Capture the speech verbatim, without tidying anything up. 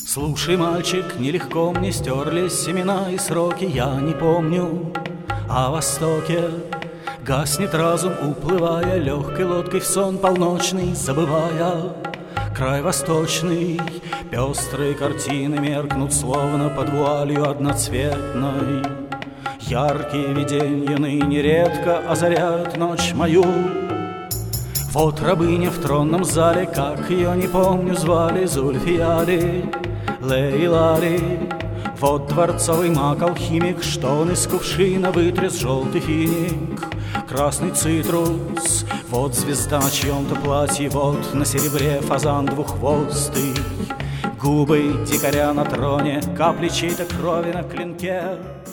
Слушай, мальчик, нелегко мне стерлись семена и сроки, я не помню о Востоке. Гаснет разум, уплывая легкой лодкой в сон полночный, забывая край восточный. Пестрые картины меркнут, словно под вуалью одноцветной. Яркие виденья ныне редко озаряют ночь мою. Вот рабыня в тронном зале, как ее не помню звали, Зульфияли, Лейлали. Вот дворцовый маг-алхимик, что он из кувшина вытряс желтый финик, красный цитрус. Вот звезда на чьем-то платье, вот на серебре фазан двуххвостый. Губы дикаря на троне, капли чьей-то крови на клинке.